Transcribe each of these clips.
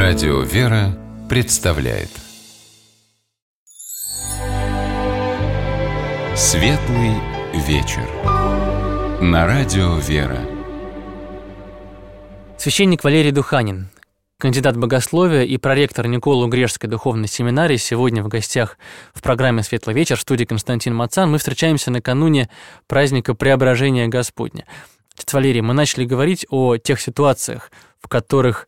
Радио «Вера» представляет Светлый вечер на Радио «Вера». Священник Валерий Духанин, кандидат богословия и проректор Николо-Грешской духовной семинарии, сегодня в гостях в программе «Светлый вечер» в студии Константин Мацан. Мы встречаемся накануне праздника Преображения Господня. Отец Валерий, мы начали говорить о тех ситуациях, в которых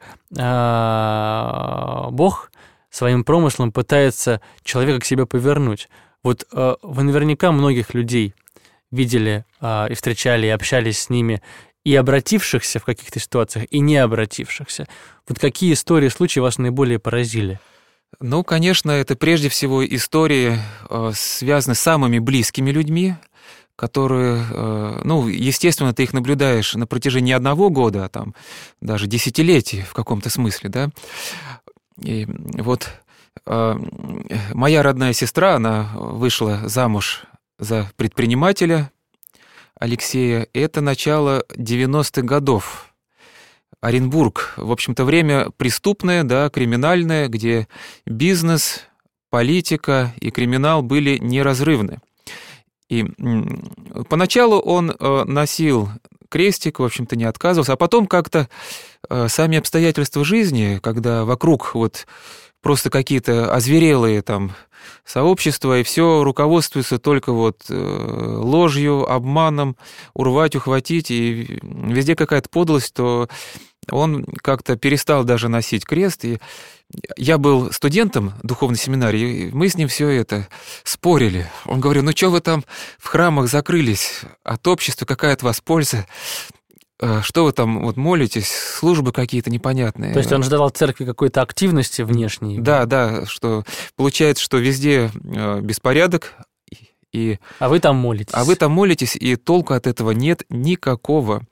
Бог своим промыслом пытается человека к себе повернуть. Вот вы наверняка многих людей видели и встречали, и общались с ними, и обратившихся в каких-то ситуациях, и не обратившихся. Вот какие истории, случаи вас наиболее поразили? Ну, конечно, это прежде всего истории, связанные с самыми близкими людьми, которые, естественно, ты их наблюдаешь на протяжении не одного года, а там даже десятилетий в каком-то смысле, да. И вот моя родная сестра, она вышла замуж за предпринимателя Алексея. Это начало 90-х годов. Оренбург, в общем-то, время преступное, да, криминальное, где бизнес, политика и криминал были неразрывны. И поначалу он носил крестик, в общем-то, не отказывался, а потом как-то сами обстоятельства жизни, когда вокруг вот просто какие-то озверелые там сообщества, и все руководствуется только вот ложью, обманом, урвать, ухватить, и везде какая-то подлость, то он как-то перестал даже носить крест. И я был студентом духовной семинарии, и мы с ним все это спорили. Он говорил: ну что вы там в храмах закрылись от общества, какая от вас польза? Что вы там вот молитесь, службы какие-то непонятные. То есть он ждал от церкви какой-то активности внешней? Да, что получается, что везде беспорядок. А вы там молитесь. И толку от этого нет никакого.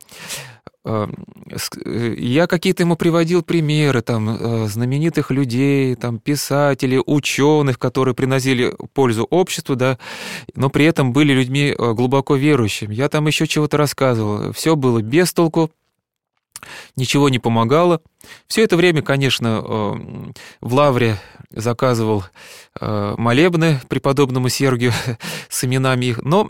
Я какие-то ему приводил примеры там знаменитых людей, там писателей, ученых, которые приносили пользу обществу, да, но при этом были людьми глубоко верующими. Я там еще чего-то рассказывал. Все было без толку, ничего не помогало. Все это время, конечно, в Лавре заказывал молебны преподобному Сергию с именами их, но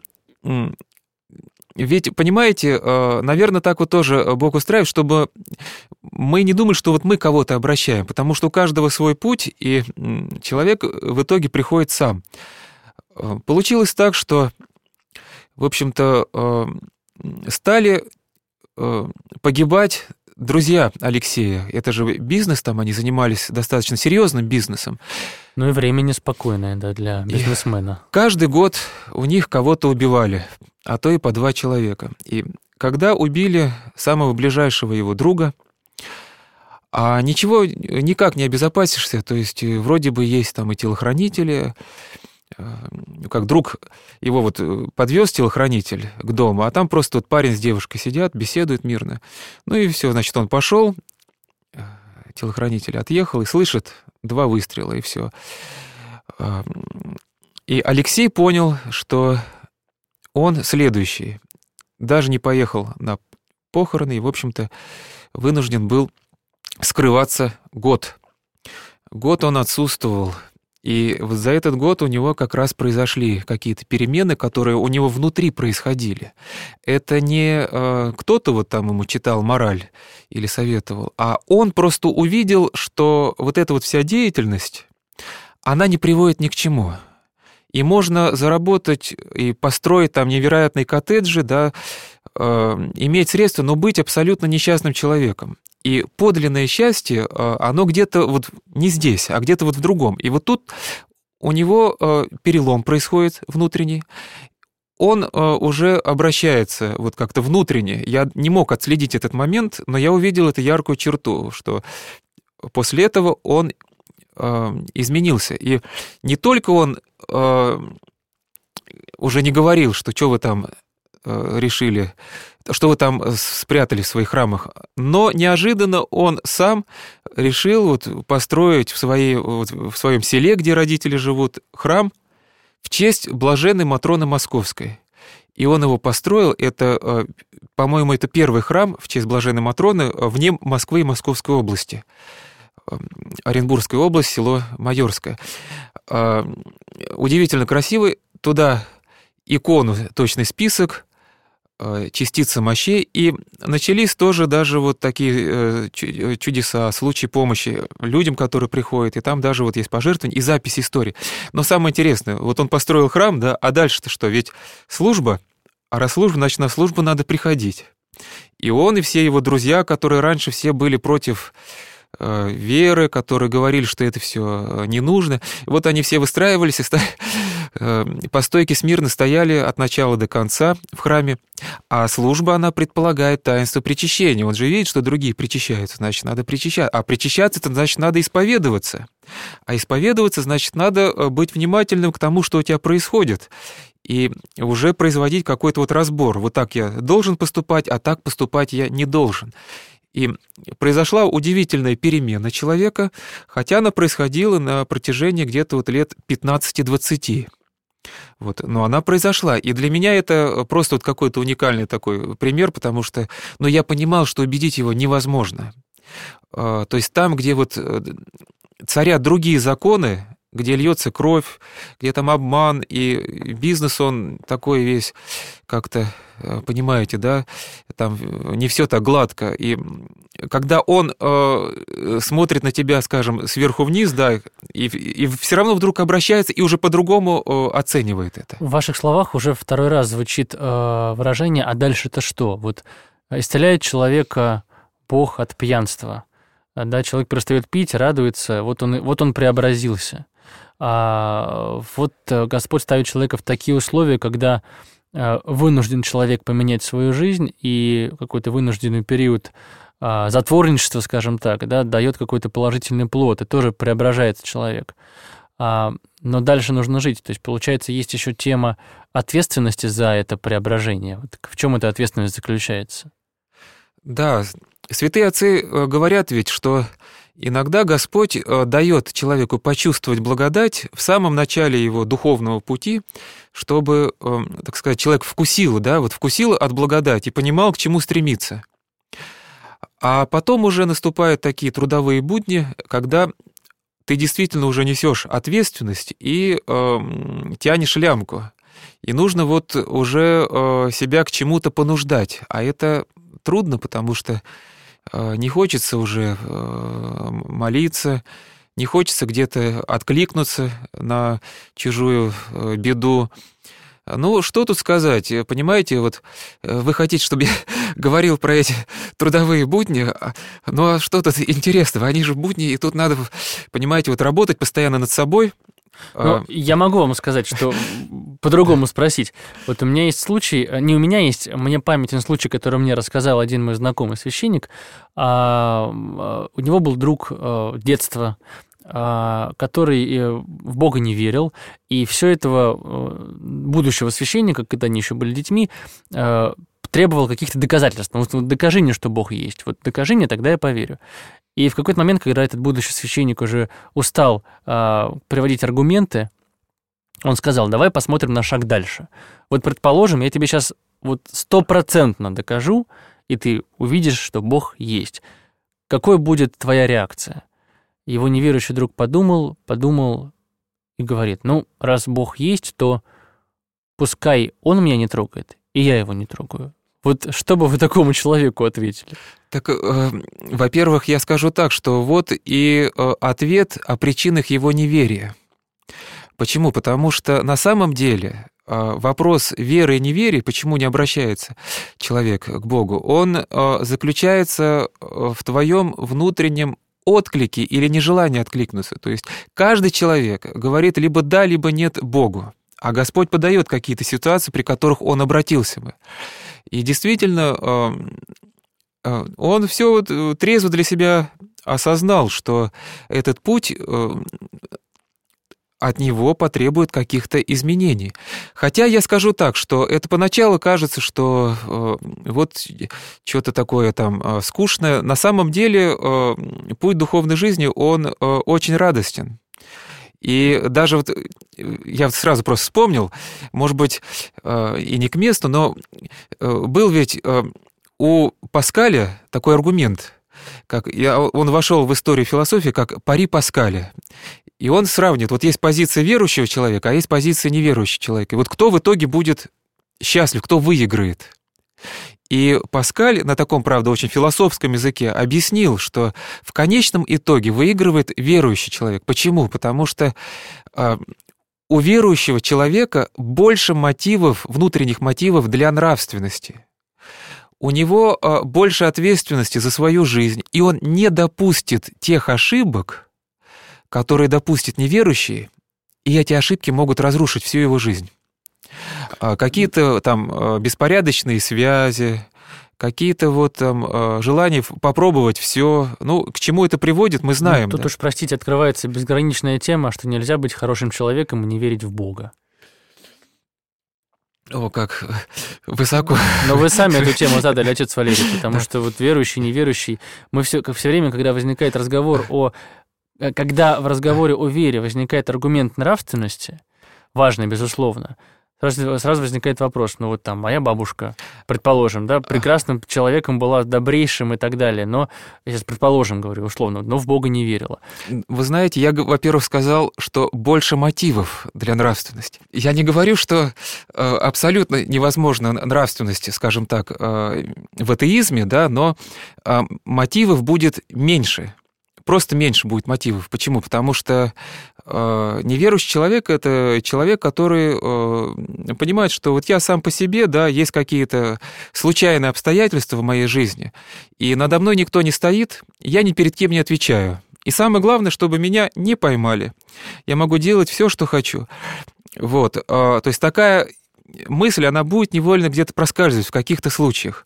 ведь, понимаете, наверное, так вот тоже Бог устраивает, чтобы мы не думали, что вот мы кого-то обращаем, потому что у каждого свой путь, и человек в итоге приходит сам. Получилось так, что, в общем-то, стали погибать друзья Алексея. Это же бизнес, там они занимались достаточно серьезным бизнесом. Ну и время неспокойное, да, для бизнесмена. Каждый год у них кого-то убивали, а то и по 2 человека. И когда убили самого ближайшего его друга, а ничего никак не обезопасишься, то есть вроде бы есть там и телохранители, как друг его вот подвез телохранитель к дому, а там просто вот парень с девушкой сидят, беседуют мирно. Ну и все, значит, он пошел, телохранитель отъехал и слышит 2 выстрела, и все. И Алексей понял, что он следующий. Даже не поехал на похороны и, в общем-то, вынужден был скрываться год. Год он отсутствовал. И вот за этот год у него как раз произошли какие-то перемены, которые у него внутри происходили. Это не кто-то вот там ему читал мораль или советовал, а он просто увидел, что вот эта вот вся деятельность, она не приводит ни к чему. И можно заработать и построить там невероятные коттеджи, да, иметь средства, но быть абсолютно несчастным человеком. И подлинное счастье, оно где-то вот не здесь, а где-то вот в другом. И вот тут у него перелом происходит внутренний. Он уже обращается вот как-то внутренне. Я не мог отследить этот момент, но я увидел эту яркую черту, что после этого он изменился. И не только он уже не говорил, что вы там решили, что вы там спрятали в своих храмах, но неожиданно он сам решил вот построить в своем селе, где родители живут, храм в честь блаженной Матроны Московской. И он его построил, это, по-моему, это первый храм в честь блаженной Матроны вне Москвы и Московской области. Оренбургская область, село Майорское. Удивительно красивый. Туда икону, точный список, частицы мощей, и начались тоже даже вот такие чудеса, случаи помощи людям, которые приходят, и там даже вот есть пожертвования и запись истории. Но самое интересное, вот он построил храм, да, а дальше-то что? Ведь служба, а раз служба, значит, на службу надо приходить. И он, и все его друзья, которые раньше все были против веры, которые говорили, что это все не нужно, вот они все выстраивались и по стойке смирно стояли от начала до конца в храме, а служба, она предполагает таинство причащения. Он же видит, что другие причащаются, значит, надо причащаться. А причащаться-то, значит, надо исповедоваться. А исповедоваться, значит, надо быть внимательным к тому, что у тебя происходит, и уже производить какой-то вот разбор. Вот так я должен поступать, а так поступать я не должен. И произошла удивительная перемена человека, хотя она происходила на протяжении где-то вот лет 15-20. Вот, но она произошла, и для меня это просто вот какой-то уникальный такой пример, потому что, ну, я понимал, что убедить его невозможно. То есть там, где вот царят другие законы, где льется кровь, где там обман, и бизнес он такой весь как-то, понимаете, да, там не все так гладко. И когда он смотрит на тебя, скажем, сверху вниз, да, и все равно вдруг обращается и уже по-другому оценивает это. В ваших словах уже второй раз звучит выражение «а дальше-то что?». Вот исцеляет человека Бог от пьянства. Да, человек перестает пить, радуется, вот он преобразился. А вот Господь ставит человека в такие условия, когда вынужден человек поменять свою жизнь, и какой-то вынужденный период затворничества, скажем так, да, дает какой-то положительный плод, и тоже преображается человек. Но дальше нужно жить. То есть, получается, есть еще тема ответственности за это преображение. Вот в чем эта ответственность заключается? Да, святые отцы говорят ведь, что иногда Господь дает человеку почувствовать благодать в самом начале его духовного пути, чтобы, так сказать, человек вкусил от благодати и понимал, к чему стремиться. А потом уже наступают такие трудовые будни, когда ты действительно уже несешь ответственность и тянешь лямку. И нужно вот уже себя к чему-то понуждать. А это трудно, потому что не хочется уже молиться, не хочется где-то откликнуться на чужую беду. Ну, что тут сказать? Понимаете, вот вы хотите, чтобы я говорил про эти трудовые будни, ну а что тут интересного? Они же будни, и тут надо, понимаете, вот работать постоянно над собой. Ну, я могу вам сказать, что по-другому спросить. Вот у меня есть случай, не у меня есть, мне памятен случай, который мне рассказал один мой знакомый священник. У него был друг детства, который в Бога не верил, и все этого будущего священника, когда они еще были детьми, требовал каких-то доказательств. Вот докажи мне, что Бог есть. Вот докажи мне, тогда я поверю. И в какой-то момент, когда этот будущий священник уже устал приводить аргументы, он сказал: давай посмотрим на шаг дальше. Вот, предположим, я тебе сейчас вот 100% докажу, и ты увидишь, что Бог есть. Какой будет твоя реакция? Его неверующий друг подумал и говорит: ну, раз Бог есть, то пускай он меня не трогает, и я его не трогаю. Вот что бы вы такому человеку ответили? Так, во-первых, я скажу так, что вот и ответ о причинах его неверия. Почему? Потому что на самом деле вопрос веры и неверия, почему не обращается человек к Богу, он заключается в твоем внутреннем отклике или нежелании откликнуться. То есть каждый человек говорит либо да, либо нет Богу, а Господь подает какие-то ситуации, при которых Он обратился бы. И действительно, он все вот трезво для себя осознал, что этот путь от него потребует каких-то изменений. Хотя я скажу так, что это поначалу кажется, что вот что-то такое там скучное. На самом деле путь духовной жизни, он очень радостен. И даже вот я вот сразу просто вспомнил, может быть, и не к месту, но был ведь у Паскаля такой аргумент. он вошел в историю философии как пари Паскаля. И он сравнивает, вот есть позиция верующего человека, а есть позиция неверующего человека. И вот кто в итоге будет счастлив, кто выиграет. И Паскаль на таком, правда, очень философском языке объяснил, что в конечном итоге выигрывает верующий человек. Почему? Потому что у верующего человека больше мотивов, внутренних мотивов для нравственности. У него больше ответственности за свою жизнь, и он не допустит тех ошибок, которые допустит неверующий, и эти ошибки могут разрушить всю его жизнь. Какие-то там беспорядочные связи, какие-то вот там желания попробовать все. Ну, к чему это приводит, мы знаем. Тут уж, простите, открывается безграничная тема, что нельзя быть хорошим человеком и не верить в Бога. О, как высоко. Но вы сами эту тему задали, отец Валерий, потому что вот верующий, неверующий, мы все время, когда возникает разговор когда в разговоре о вере возникает аргумент нравственности, важный, безусловно, сразу возникает вопрос, ну вот там моя бабушка, предположим, да, прекрасным человеком была, добрейшим и так далее, но, я сейчас предположим, говорю условно, но в Бога не верила. Вы знаете, я, во-первых, сказал, что больше мотивов для нравственности. Я не говорю, что абсолютно невозможно нравственности, скажем так, в атеизме, да, но мотивов будет меньше. Просто меньше будет мотивов. Почему? Потому что неверующий человек – это человек, который понимает, что вот я сам по себе, да, есть какие-то случайные обстоятельства в моей жизни, и надо мной никто не стоит, я ни перед кем не отвечаю. И самое главное, чтобы меня не поймали. Я могу делать все, что хочу. Вот. То есть такая мысль, она будет невольно где-то проскальзывать в каких-то случаях.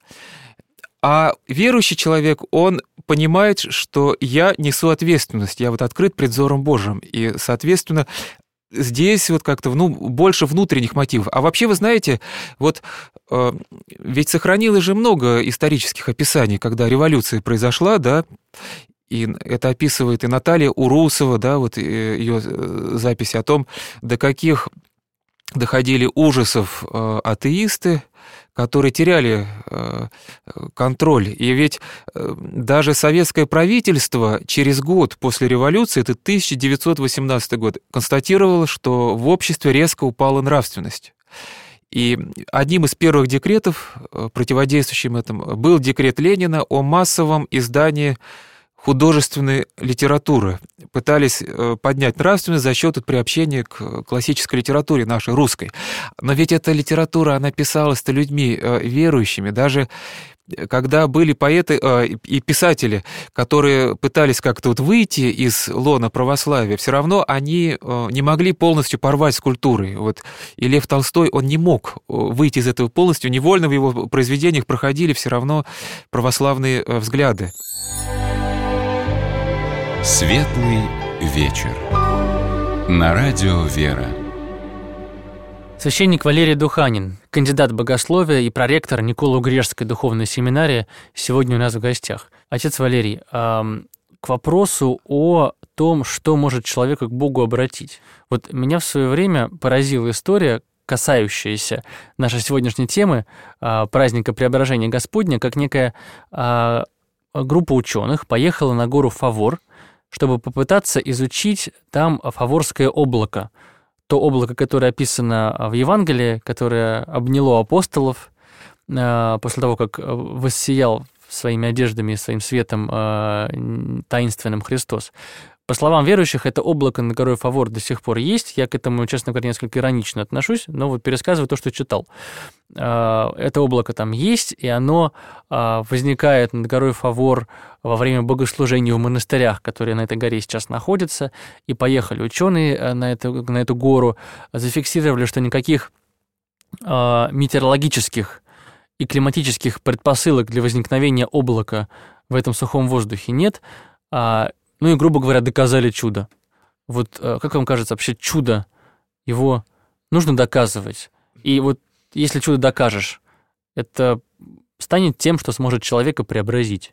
А верующий человек, он понимает, что я несу ответственность, я вот открыт пред взором Божьим, и, соответственно, здесь вот как-то больше внутренних мотивов. А вообще, вы знаете, вот ведь сохранилось же много исторических описаний, когда революция произошла, да, и это описывает и Наталья Урусова, да, вот ее записи о том, до каких доходили ужасов атеисты, которые теряли контроль. И ведь даже советское правительство через год после революции, это 1918 год, констатировало, что в обществе резко упала нравственность. И одним из первых декретов, противодействующим этому, был декрет Ленина о массовом издании художественной литературы. Пытались поднять нравственность за счет приобщения к классической литературе нашей, русской. Но ведь эта литература, она писалась-то людьми верующими. Даже когда были поэты и писатели, которые пытались как-то вот выйти из лона православия, все равно они не могли полностью порвать с культурой. Вот. И Лев Толстой, он не мог выйти из этого полностью. Невольно в его произведениях проходили все равно православные взгляды. Светлый вечер. На радио «Вера». Священник Валерий Духанин, кандидат богословия и проректор Николо-Грешской духовной семинарии, сегодня у нас в гостях. Отец Валерий, к вопросу о том, что может человека к Богу обратить. Вот меня в свое время поразила история, касающаяся нашей сегодняшней темы, праздника Преображения Господня, как некая группа ученых поехала на гору Фавор, чтобы попытаться изучить там Фаворское облако. То облако, которое описано в Евангелии, которое обняло апостолов после того, как воссиял своими одеждами и своим светом таинственным Христос. По словам верующих, это облако над горой Фавор до сих пор есть. Я к этому, честно говоря, несколько иронично отношусь, но вот пересказываю то, что читал. Это облако там есть, и оно возникает над горой Фавор во время богослужения в монастырях, которые на этой горе сейчас находятся. И поехали ученые на эту гору, зафиксировали, что никаких метеорологических и климатических предпосылок для возникновения облака в этом сухом воздухе нет. Ну и, грубо говоря, доказали чудо. Вот как вам кажется, вообще чудо, его нужно доказывать? И вот если чудо докажешь, это станет тем, что сможет человека преобразить?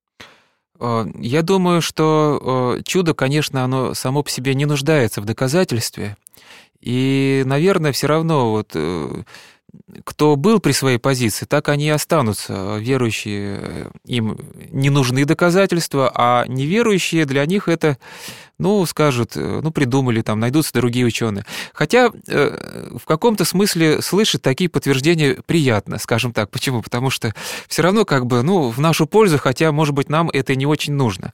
Я думаю, что чудо, конечно, оно само по себе не нуждается в доказательстве. И, наверное, все равно вот кто был при своей позиции, так они и останутся. Верующие, им не нужны доказательства, а неверующие, для них это, скажут, придумали, там, найдутся другие ученые. Хотя в каком-то смысле слышать такие подтверждения приятно, скажем так. Почему? Потому что все равно в нашу пользу, хотя, может быть, нам это не очень нужно.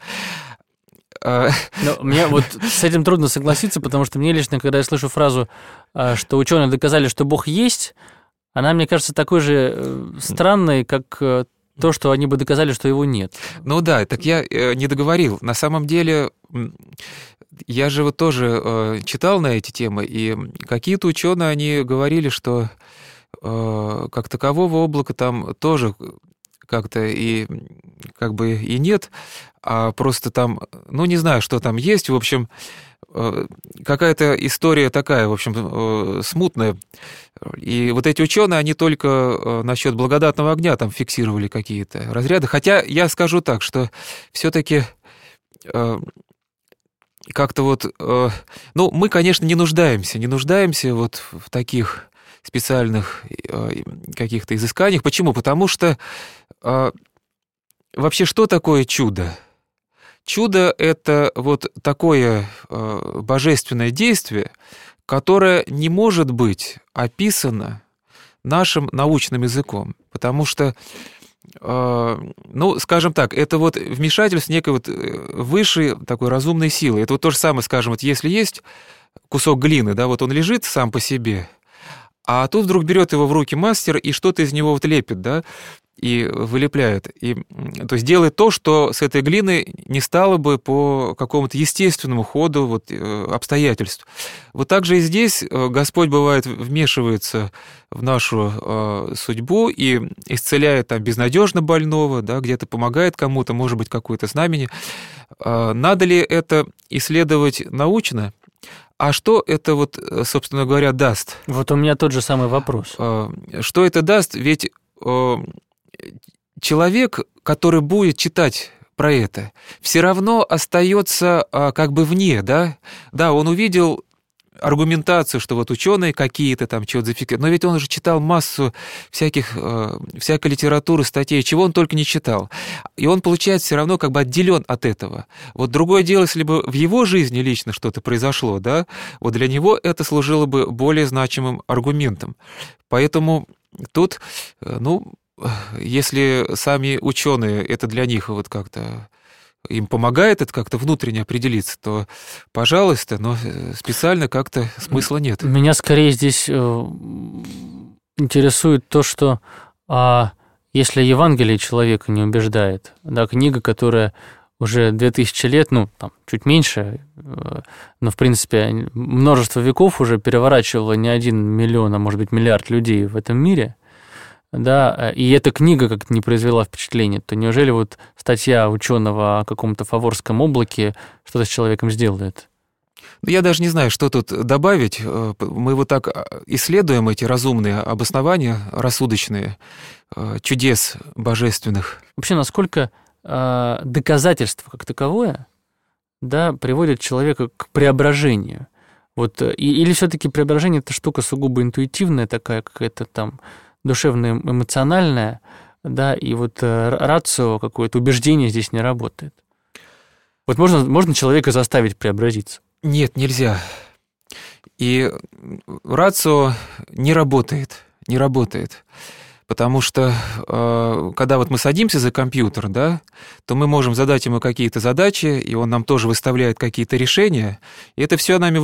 Но мне вот с этим трудно согласиться, потому что мне лично, когда я слышу фразу, что ученые доказали, что Бог есть, она, мне кажется, такой же странной, как то, что они бы доказали, что его нет. Так я не договорил. На самом деле, я же вот тоже читал на эти темы, и какие-то ученые, они говорили, что как такового облака там тоже как-то и нет, а просто там, не знаю, что там есть, в общем, какая-то история такая, в общем, смутная. И вот эти ученые, они только насчет благодатного огня там фиксировали какие-то разряды. Хотя я скажу так, что все-таки как-то мы, конечно, не нуждаемся вот в таких специальных каких-то изысканиях. Почему? Потому что вообще что такое чудо? Чудо — это вот такое божественное действие, которое не может быть описано нашим научным языком, потому что, скажем так, это вот вмешательство некой вот высшей такой разумной силы. Это вот то же самое, скажем, вот если есть кусок глины, да, вот он лежит сам по себе, а тут вдруг берет его в руки мастер и что-то из него вот лепит, да, и вылепляет. И, то есть делает то, что с этой глины не стало бы по какому-то естественному ходу обстоятельств. Вот так же и здесь Господь, бывает, вмешивается в нашу судьбу и исцеляет там безнадежно больного, да, где-то помогает кому-то, может быть, какое-то знамение. Надо ли это исследовать научно? А что это вот, собственно говоря, даст? Вот у меня тот же самый вопрос. Что это даст? Ведь человек, который будет читать про это, все равно остается вне, да? Да, он увидел аргументацию, что вот ученые какие-то там что-то зафиксировали, но ведь он уже читал массу всякой литературы, статей, чего он только не читал. И он, получается, все равно отделен от этого. Вот другое дело, если бы в его жизни лично что-то произошло, да, вот для него это служило бы более значимым аргументом. Поэтому тут, если сами ученые, это для них вот как-то им помогает это как-то внутренне определиться, то, пожалуйста, но специально как-то смысла нет. Меня скорее здесь интересует то, что если Евангелие человека не убеждает, да, книга, которая уже 2000 лет, чуть меньше, но, в принципе, множество веков уже переворачивала не 1 миллион, а, может быть, миллиард людей в этом мире, да, и эта книга как-то не произвела впечатления, то неужели вот статья ученого о каком-то фаворском облаке что-то с человеком сделает? Я даже не знаю, что тут добавить. Мы вот так исследуем эти разумные обоснования, рассудочные, чудес божественных. Вообще, насколько доказательство как таковое, да, приводит человека к преображению? Вот, или все-таки преображение — это штука сугубо интуитивная, такая какая-то там душевно-эмоциональная, да, и вот рацио, какое-то убеждение здесь не работает. Вот можно человека заставить преобразиться? Нет, нельзя. И рацио не работает. Потому что, когда вот мы садимся за компьютер, да, то мы можем задать ему какие-то задачи, и он нам тоже выставляет какие-то решения, и это все нами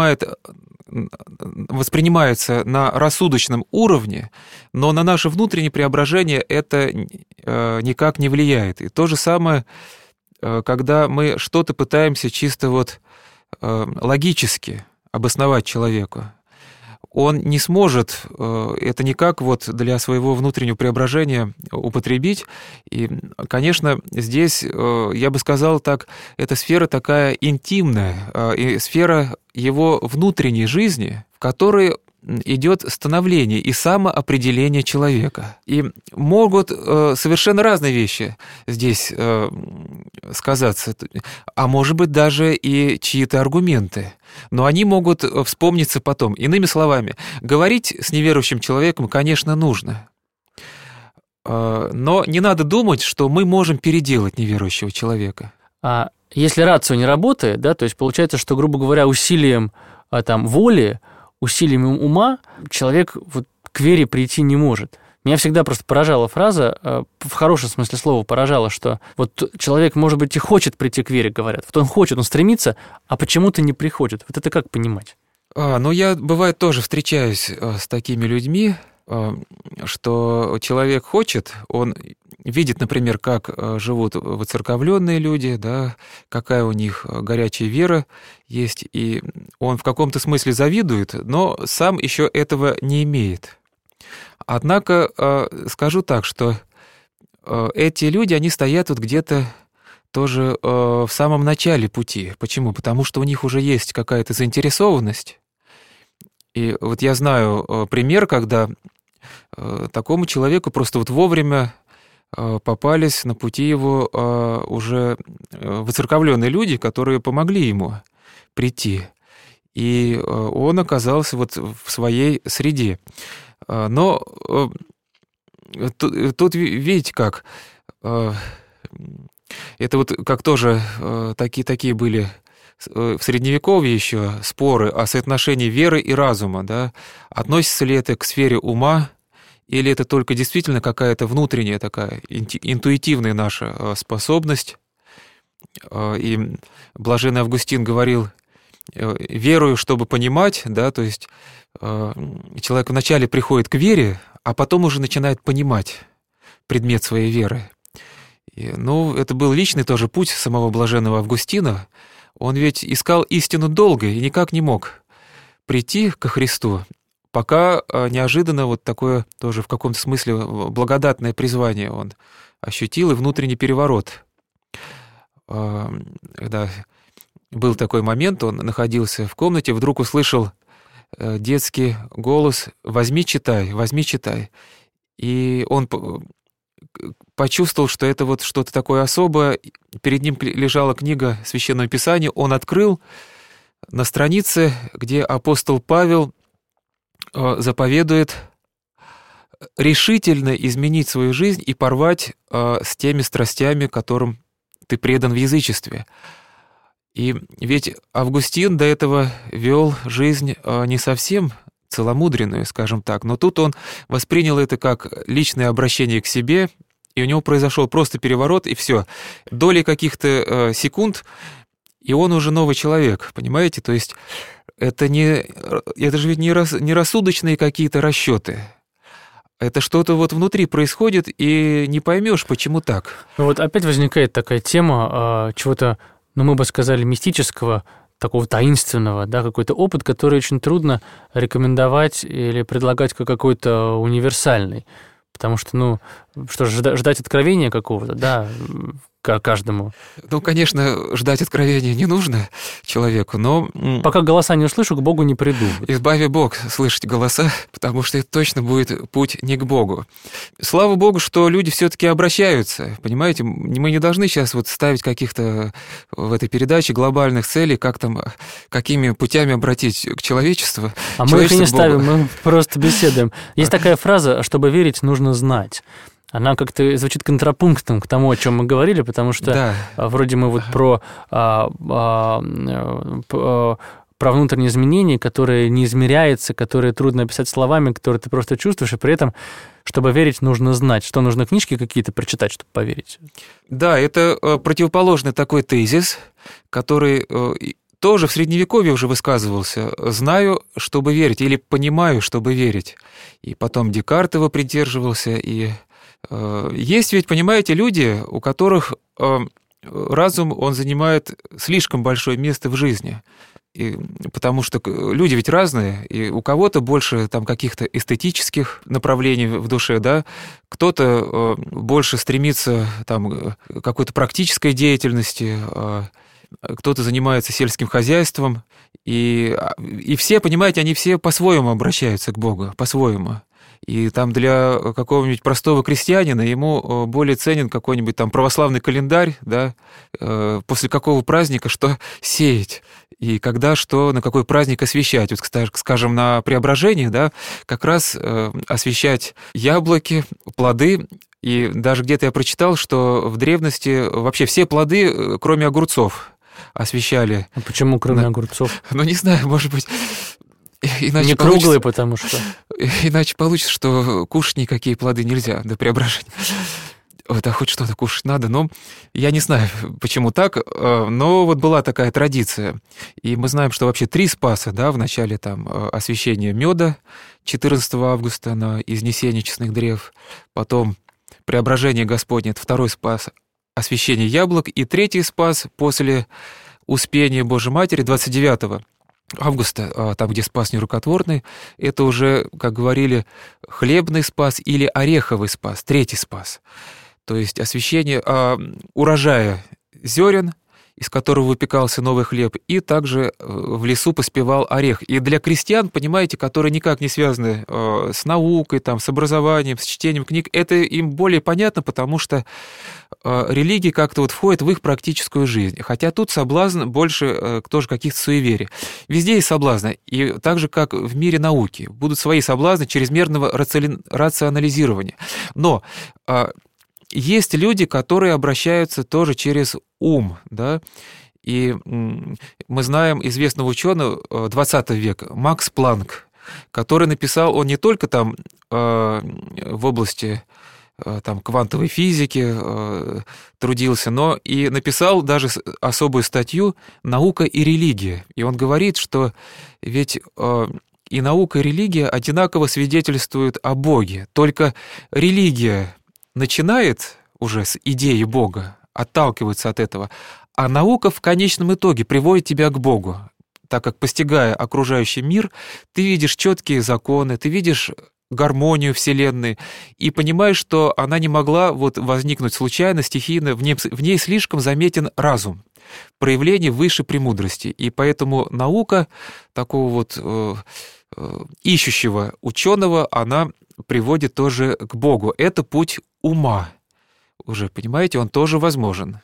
воспринимается на рассудочном уровне, но на наше внутреннее преображение это никак не влияет. И то же самое, когда мы что-то пытаемся чисто логически обосновать человеку. Он не сможет это никак для своего внутреннего преображения употребить. И, конечно, здесь, я бы сказал так, эта сфера такая интимная, и сфера его внутренней жизни, в которой идет становление и самоопределение человека. И могут совершенно разные вещи здесь сказаться, а может быть даже и чьи-то аргументы. Но они могут вспомниться потом. Иными словами, говорить с неверующим человеком, конечно, нужно. Но не надо думать, что мы можем переделать неверующего человека. А если рацио не работает, да, то есть получается, что, грубо говоря, усилием воли, усилием ума человек вот к вере прийти не может. Меня всегда просто поражала фраза, в хорошем смысле слова поражала, что вот человек, может быть, и хочет прийти к вере, говорят. Вот он хочет, он стремится, а почему-то не приходит. Вот это как понимать? Ну, я, бывает, тоже встречаюсь с такими людьми, что человек хочет, он видит, например, как живут воцерковленные люди, да, какая у них горячая вера есть, и он в каком-то смысле завидует, но сам еще этого не имеет. Однако скажу так, что эти люди, они стоят вот где-то тоже в самом начале пути. Почему? Потому что у них уже есть какая-то заинтересованность. И вот я знаю пример, когда такому человеку просто вот вовремя попались на пути его уже воцерковленные люди, которые помогли ему прийти. И он оказался вот в своей среде. Но тут видите как, это вот как тоже такие были в Средневековье еще споры о соотношении веры и разума, да? Относится ли это к сфере ума, или это только действительно какая-то внутренняя такая интуитивная наша способность. И блаженный Августин говорил: верую, чтобы понимать, да, то есть человек вначале приходит к вере, а потом уже начинает понимать предмет своей веры. Ну, это был личный тоже путь самого блаженного Августина. Он ведь искал истину долго и никак не мог прийти ко Христу, пока неожиданно вот такое тоже в каком-то смысле благодатное призвание он ощутил, и внутренний переворот. Когда был такой момент, он находился в комнате, вдруг услышал детский голос: «Возьми, читай, возьми, читай». И он почувствовал, что это вот что-то такое особое. Перед ним лежала книга Священного Писания. Он открыл на странице, где апостол Павел заповедует решительно изменить свою жизнь и порвать с теми страстями, которым ты предан в язычестве. И ведь Августин до этого вел жизнь не совсем целомудренную, скажем так, но тут он воспринял это как личное обращение к себе, и у него произошел просто переворот, и все. Доли каких-то секунд, и он уже новый человек, понимаете? То есть это же ведь не рассудочные какие-то расчеты. Это что-то вот внутри происходит, и не поймешь, почему так. Ну вот опять возникает такая тема чего-то, ну мы бы сказали, мистического, такого таинственного, да, какой-то опыт, который очень трудно рекомендовать или предлагать как какой-то универсальный. Потому что, ну, что же, ждать откровения какого-то, да, каждому. Ну, конечно, ждать откровения не нужно человеку, но... Пока голоса не услышу, к Богу не приду. Избави Бог слышать голоса, потому что это точно будет путь не к Богу. Слава Богу, что люди все-таки обращаются, понимаете? Мы не должны сейчас вот ставить каких-то в этой передаче глобальных целей, как там, какими путями обратить к человечеству. А мы их и не ставим, мы просто беседуем. Есть такая фраза: чтобы верить, нужно знать. Она как-то звучит контрапунктом к тому, о чем мы говорили, потому что да. Вроде мы вот про внутренние изменения, которые не измеряются, которые трудно описать словами, которые ты просто чувствуешь, и при этом, чтобы верить, нужно знать. Что, нужно книжки какие-то прочитать, чтобы поверить? Да, это противоположный такой тезис, который тоже в Средневековье уже высказывался: «Знаю, чтобы верить», или «понимаю, чтобы верить». И потом Декарт его придерживался, и есть ведь, понимаете, люди, у которых разум, он занимает слишком большое место в жизни. Потому что люди ведь разные, и у кого-то больше там каких-то эстетических направлений в душе, да, кто-то больше стремится там к какой-то практической деятельности, кто-то занимается сельским хозяйством, и все, понимаете, они все по-своему обращаются к Богу, по-своему. И там для какого-нибудь простого крестьянина ему более ценен какой-нибудь там православный календарь, да, после какого праздника что сеять, и когда что, на какой праздник освещать. Вот, скажем, на Преображение, да, как раз освещать яблоки, плоды. И даже где-то я прочитал, что в древности вообще все плоды, кроме огурцов, освещали. А почему кроме огурцов? Ну, не знаю, может быть... Иначе не круглые, потому что... Иначе получится, что кушать никакие плоды нельзя до Преображения. Вот, а хоть что-то кушать надо, но я не знаю, почему так, но вот была такая традиция. И мы знаем, что вообще 3 спаса, да, в начале там освящение меда 14 августа на изнесение честных древ, потом Преображение Господне, это 2-й спас, освящение яблок, и 3-й спас после Успения Божьей Матери 29 августа, там, где спас нерукотворный, это уже, как говорили, хлебный спас или ореховый спас, 3-й спас. То есть освящение урожая зерен, из которого выпекался новый хлеб, и также в лесу поспевал орех. И для крестьян, понимаете, которые никак не связаны с наукой, там, с образованием, с чтением книг, это им более понятно, потому что религия как-то вот входит в их практическую жизнь. Хотя тут соблазн больше тоже каких-то суеверий. Везде есть соблазны. И так же, как в мире науки, будут свои соблазны чрезмерного рационализирования. Но есть люди, которые обращаются тоже через ум, да, и мы знаем известного ученого 20 века, Макс Планк, который написал, он не только там в области там, квантовой физики трудился, но и написал даже особую статью «Наука и религия». И он говорит, что ведь и наука, и религия одинаково свидетельствуют о Боге, только религия начинает уже с идеи Бога, отталкивается от этого, а наука в конечном итоге приводит тебя к Богу, так как, постигая окружающий мир, ты видишь четкие законы, ты видишь гармонию Вселенной и понимаешь, что она не могла вот возникнуть случайно, стихийно, в ней слишком заметен разум, проявление высшей премудрости, и поэтому наука такого вот ищущего ученого, она приводит тоже к Богу. Это путь ума. Уже, понимаете, он тоже возможен.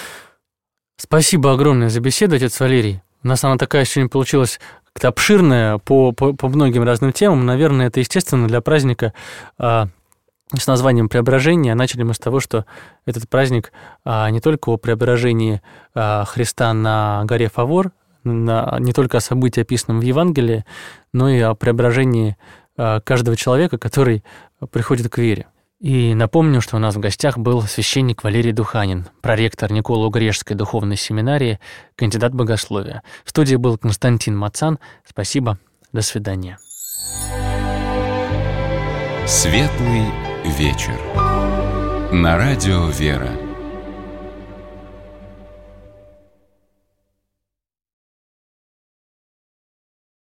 Спасибо огромное за беседу, отец Валерий. У нас она такая сегодня получилась как-то обширная по многим разным темам. Наверное, это естественно для праздника с названием «Преображение». Начали мы с того, что этот праздник не только о преображении Христа на горе Фавор, не только о событии, описанном в Евангелии, но и о преображении каждого человека, который приходит к вере. И напомню, что у нас в гостях был священник Валерий Духанин, проректор Николо-Грешской духовной семинарии, кандидат богословия. В студии был Константин Мацан. Спасибо. До свидания. Светлый вечер. На радио «Вера».